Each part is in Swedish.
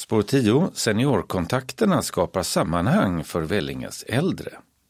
Spår 10. Seniorkontakterna skapar sammanhang för Vellinges äldre.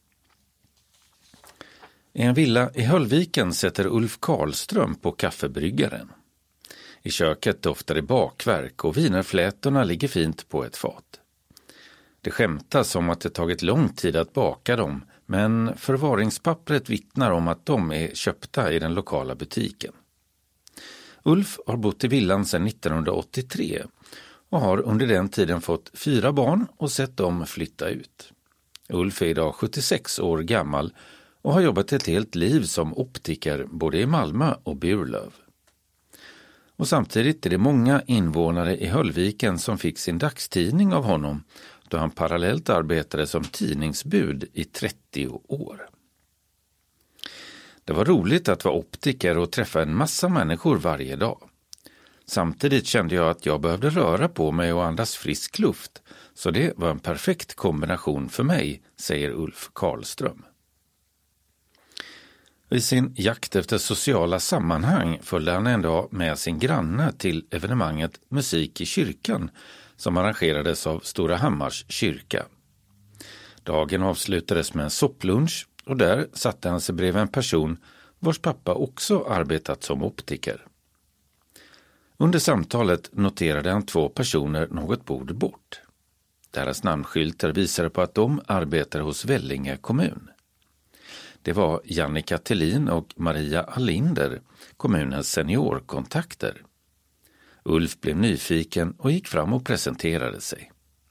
I en villa i Höllviken sätter Ulf Karlström på kaffebryggaren. I köket doftar det bakverk och wienerflätorna ligger fint på ett fat. Det skämtas om att det tagit lång tid att baka dem, men förvaringspappret vittnar om att de är köpta i den lokala butiken. Ulf har bott i villan sedan 1983 och har under den tiden fått 4 barn och sett dem flytta ut. Ulf är idag 76 år gammal och har jobbat ett helt liv som optiker både i Malmö och Burlöv. Och samtidigt är det många invånare i Höllviken som fick sin dagstidning av honom då han parallellt arbetade som tidningsbud i 30 år. Det var roligt att vara optiker och träffa en massa människor varje dag. Samtidigt kände jag att jag behövde röra på mig och andas frisk luft, så det var en perfekt kombination för mig, säger Ulf Karlström. I sin jakt efter sociala sammanhang följde han en dag med sin granne till evenemanget Musik i kyrkan som arrangerades av Stora Hammars kyrka. Dagen avslutades med en sopplunch och där satte han sig bredvid en person vars pappa också arbetat som optiker. Under samtalet noterade han 2 personer något bord bort. Deras namnskyltar visade på att de arbetar hos Vellinge kommun. Det var Jannica Thelin och Maria Alinder, kommunens seniorkontakter. Ulf blev nyfiken och gick fram och presenterade sig.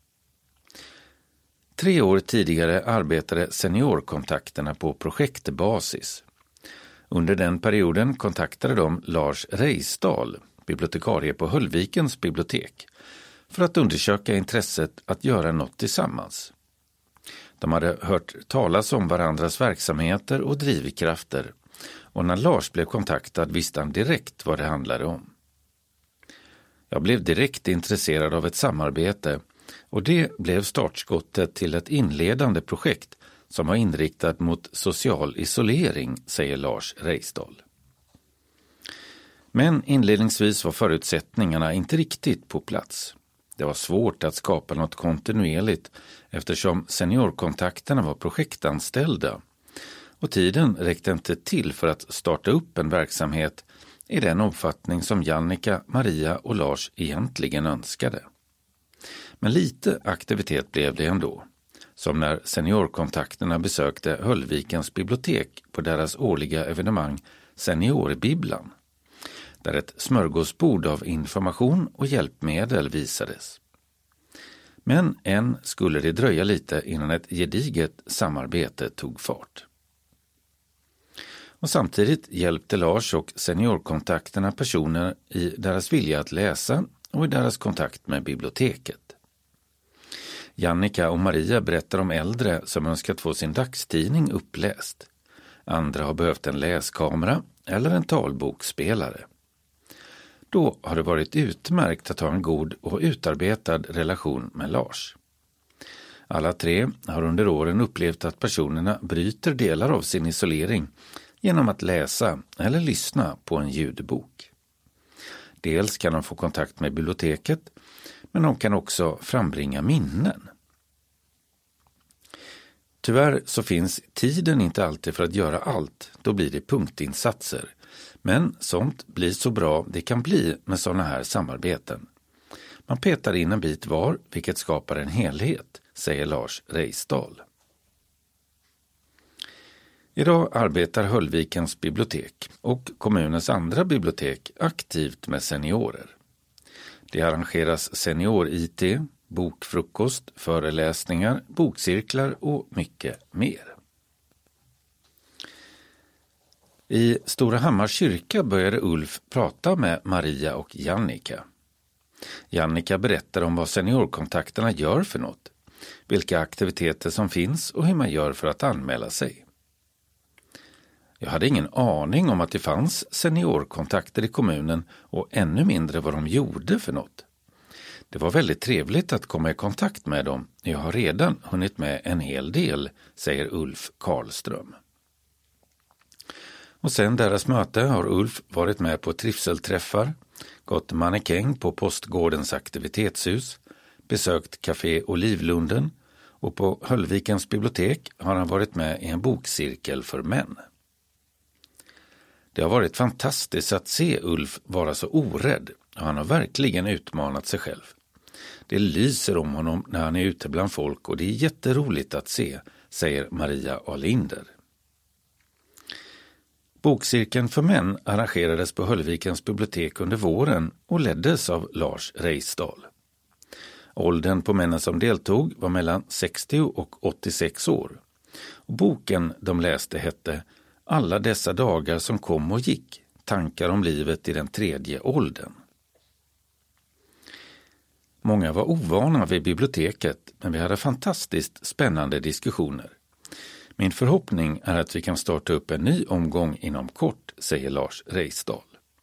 3 år tidigare arbetade seniorkontakterna på projektbasis. Under den perioden kontaktade de Lars Reisdal, bibliotekarie på Höllvikens bibliotek, för att undersöka intresset att göra något tillsammans. De hade hört talas om varandras verksamheter och drivkrafter, och när Lars blev kontaktad visste han direkt vad det handlade om. Jag blev direkt intresserad av ett samarbete, och det blev startskottet till ett inledande projekt som var inriktat mot social isolering, säger Lars Reisdal. Men inledningsvis var förutsättningarna inte riktigt på plats. Det var svårt att skapa något kontinuerligt eftersom seniorkontakterna var projektanställda, och tiden räckte inte till för att starta upp en verksamhet i den omfattning som Jannica, Maria och Lars egentligen önskade. Men lite aktivitet blev det ändå, som när seniorkontakterna besökte Höllvikens bibliotek på deras årliga evenemang Seniorbibblan, där ett smörgåsbord av information och hjälpmedel visades. Men än skulle det dröja lite innan ett gediget samarbete tog fart. Och samtidigt hjälpte Lars och seniorkontakterna personer i deras vilja att läsa och i deras kontakt med biblioteket. Jannica och Maria berättar om äldre som önskat få sin dagstidning uppläst. Andra har behövt en läskamera eller en talbokspelare. Då har det varit utmärkt att ha en god och utarbetad relation med Lars. Alla 3 har under åren upplevt att personerna bryter delar av sin isolering genom att läsa eller lyssna på en ljudbok. Dels kan de få kontakt med biblioteket, men de kan också frambringa minnen. Tyvärr så finns tiden inte alltid för att göra allt, då blir det punktinsatser. Men sånt blir så bra det kan bli med sådana här samarbeten. Man petar in en bit var, vilket skapar en helhet, säger Lars Reisdal. Idag arbetar Höllvikens bibliotek och kommunens andra bibliotek aktivt med seniorer. Det arrangeras senior-IT, bokfrukost, föreläsningar, bokcirklar och mycket mer. I Stora Hammars kyrka började Ulf prata med Maria och Jannica. Jannica berättar om vad seniorkontakterna gör för något, vilka aktiviteter som finns och hur man gör för att anmäla sig. Jag hade ingen aning om att det fanns seniorkontakter i kommunen och ännu mindre vad de gjorde för något. Det var väldigt trevligt att komma i kontakt med dem. Jag har redan hunnit med en hel del, säger Ulf Karlström. Och sen deras möte har Ulf varit med på trivselträffar, gått mannekäng på Postgårdens aktivitetshus, besökt Café Olivlunden och på Höllvikens bibliotek har han varit med i en bokcirkel för män. Det har varit fantastiskt att se Ulf vara så orädd och han har verkligen utmanat sig själv. Det lyser om honom när han är ute bland folk och det är jätteroligt att se, säger Maria Alinder. Bokcirkeln för män arrangerades på Höllvikens bibliotek under våren och leddes av Lars Reisdahl. Åldern på männen som deltog var mellan 60 och 86 år. Och boken de läste hette Alla dessa dagar som kom och gick, tankar om livet i den tredje åldern. Många var ovana vid biblioteket, men vi hade fantastiskt spännande diskussioner. Min förhoppning är att vi kan starta upp en ny omgång inom kort, säger Lars Reisdahl.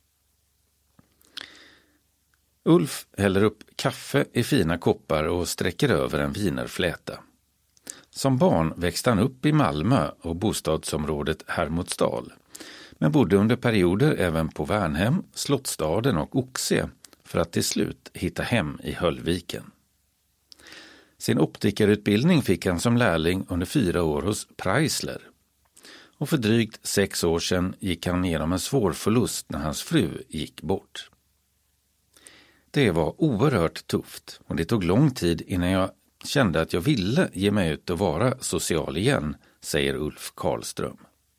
Ulf häller upp kaffe i fina koppar och sträcker över en wienerfläta. Som barn växte han upp i Malmö och bostadsområdet Hermodsdal, men bodde under perioder även på Värnhem, Slottsstaden och Oxie för att till slut hitta hem i Höllviken. Sin optikerutbildning fick han som lärling under 4 år hos Preisler. Och för drygt 6 år sedan gick han igenom en svår förlust när hans fru gick bort. Det var oerhört tufft och det tog lång tid innan jag kände att jag ville ge mig ut och vara social igen, säger Ulf Karlström.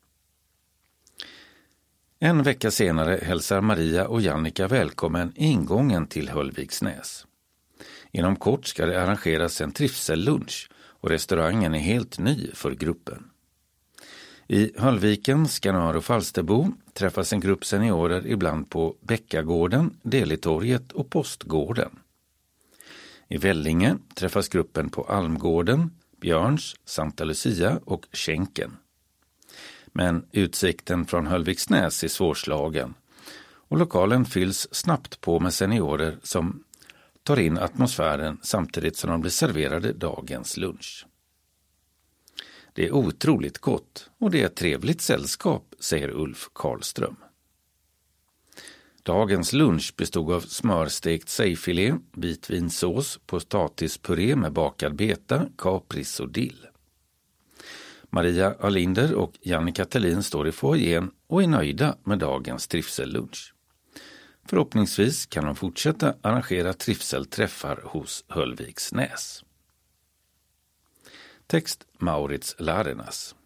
En vecka senare hälsar Maria och Jannica välkommen ingången till Höllviksnäs. Inom kort ska det arrangeras en trivsellunch och restaurangen är helt ny för gruppen. I Höllviken, Skanör och Falsterbo träffas en grupp seniorer ibland på Bäckagården, Delitorget och Postgården. I Vellinge träffas gruppen på Almgården, Björns, Santa Lucia och Skänken. Men utsikten från Höllviksnäs är svårslagen och lokalen fylls snabbt på med seniorer som tar in atmosfären samtidigt som de blir serverade dagens lunch. Det är otroligt gott och det är ett trevligt sällskap, säger Ulf Karlström. Dagens lunch bestod av smörstekt sejfilé, vitvinsås, potatispuré med bakad beta, kapris och dill. Maria Alinder och Jannica Thelin står i foajén och är nöjda med dagens trivsellunch. Förhoppningsvis kan de fortsätta arrangera trivselträffar hos Höllviksnäs. Text Maurits Larenas.